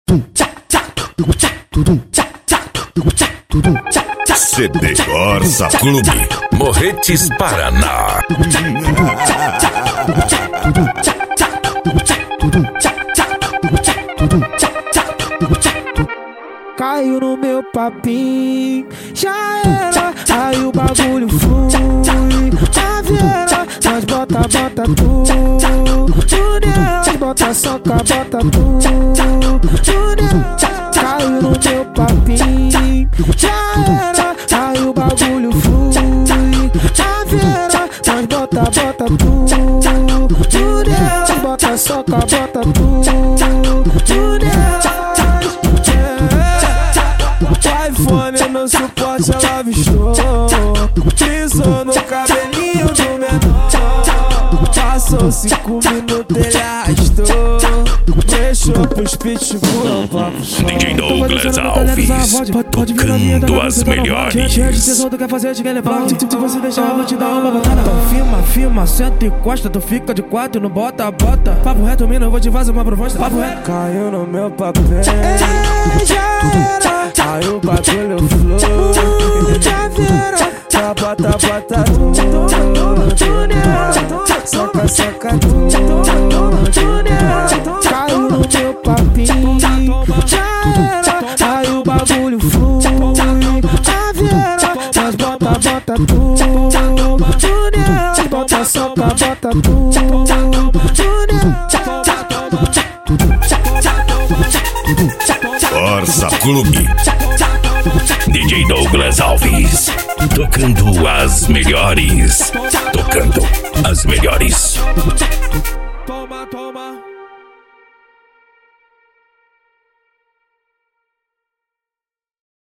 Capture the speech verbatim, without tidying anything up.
C D Força Clube, Morretes, Paraná. Caiu no meu papinho, já era, aí o bagulho flui. Na vieira, nós bota, bota tudo. Nós bota soca, bota tudo. Caiu no meu papinho, já era, aí o bagulho flui. Na vieira, nós bota, bota tudo. Nós bota soca, bota tudo. iPhone no suporte ela avistou, pisou no cabelinho do menor. Passou cinco minutos ele arrastou, deixou pros pitbull. D J Douglas Alves, tocando as melhores. Cheio de tesão, tu quer fazer, te quer levar. Se você deixar, eu vou te dar uma batada. Então firma, firma, senta e costa. Tu fica de quatro, não bota, bota. Papo reto, mina, eu vou te fazer uma proposta. Papo reto. Caiu no meu papel, aí o bagulho flui. Já vira, já bota, bota tudo. Soca, soca tudo. Caiu no meu papinho, já era, aí o bagulho flui. Já vira, nós bota, bota tudo. Nós bota, soca, bota tudo. Força Clube, D J Douglas Alves, tocando as melhores, tocando as melhores. Toma, toma.